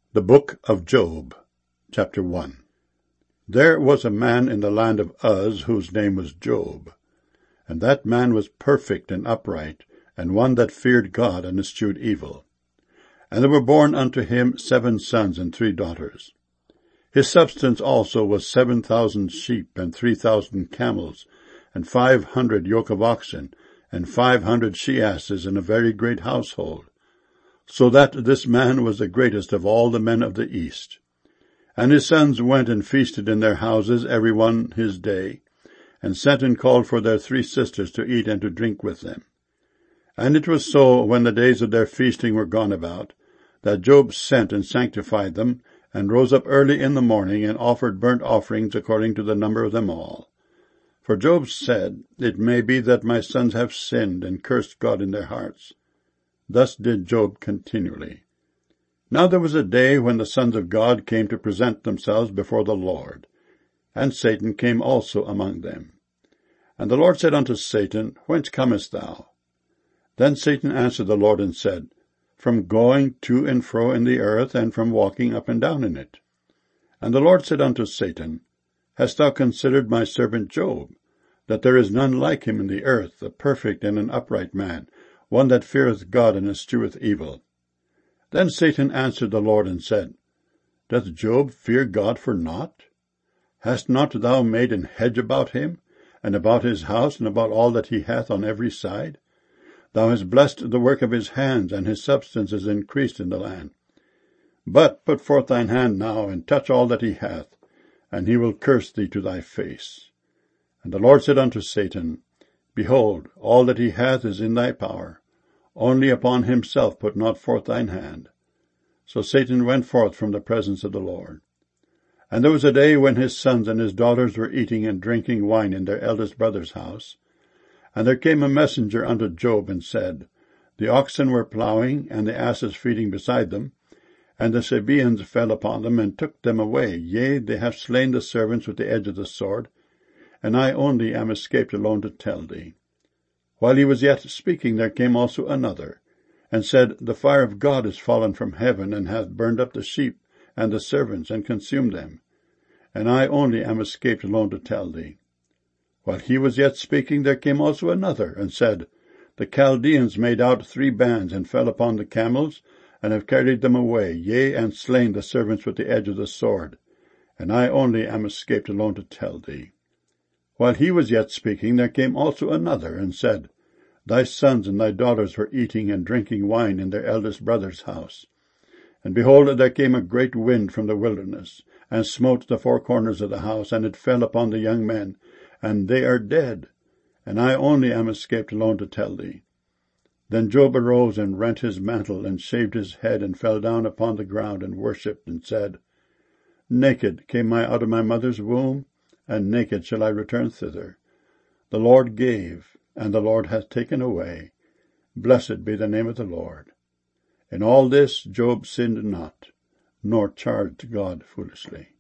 The Book of Job, Chapter 1. There was a man in the land of Uz whose name was Job. And that man was perfect and upright, and one that feared God and eschewed evil. And there were born unto him 7 sons and 3 daughters. His substance also was 7,000 sheep, and 3,000 camels, and 500 yoke of oxen, and 500 she-asses, in a very great household. So that this man was the greatest of all the men of the east. And his sons went and feasted in their houses, every one his day, and sent and called for their 3 sisters to eat and to drink with them. And it was so, when the days of their feasting were gone about, that Job sent and sanctified them, and rose up early in the morning, and offered burnt offerings according to the number of them all. For Job said, It may be that my sons have sinned, and cursed God in their hearts. Thus did Job continually. Now there was a day when the sons of God came to present themselves before the Lord, and Satan came also among them. And the Lord said unto Satan, Whence comest thou? Then Satan answered the Lord and said, From going to and fro in the earth, and from walking up and down in it. And the Lord said unto Satan, Hast thou considered my servant Job, that there is none like him in the earth, a perfect and an upright man, one that feareth God and escheweth evil? Then Satan answered the Lord and said, Doth Job fear God for naught? Hast not thou made an hedge about him, and about his house, and about all that he hath on every side? Thou hast blessed the work of his hands, and his substance is increased in the land. But put forth thine hand now, and touch all that he hath, and he will curse thee to thy face. And the Lord said unto Satan, Behold, all that he hath is in thy power. Only upon himself put not forth thine hand. So Satan went forth from the presence of the Lord. And there was a day when his sons and his daughters were eating and drinking wine in their eldest brother's house. And there came a messenger unto Job, and said, The oxen were plowing, and the asses feeding beside them, and the Sabaeans fell upon them, and took them away. Yea, they have slain the servants with the edge of the sword, and I only am escaped alone to tell thee. While he was yet speaking, there came also another, and said, The fire of God is fallen from heaven, and hath burned up the sheep and the servants, and consumed them. And I only am escaped alone to tell thee. While he was yet speaking, there came also another, and said, The Chaldeans made out 3 bands, and fell upon the camels, and have carried them away, yea, and slain the servants with the edge of the sword. And I only am escaped alone to tell thee. While he was yet speaking, there came also another, and said, Thy sons and thy daughters were eating and drinking wine in their eldest brother's house. And behold, there came a great wind from the wilderness, and smote the 4 corners of the house, and it fell upon the young men, and they are dead. And I only am escaped alone to tell thee. Then Job arose and rent his mantle, and shaved his head, and fell down upon the ground, and worshipped, and said, Naked came I out of my mother's womb, and naked shall I return thither. The Lord gave, and the Lord hath taken away. Blessed be the name of the Lord. In all this Job sinned not, nor charged God foolishly.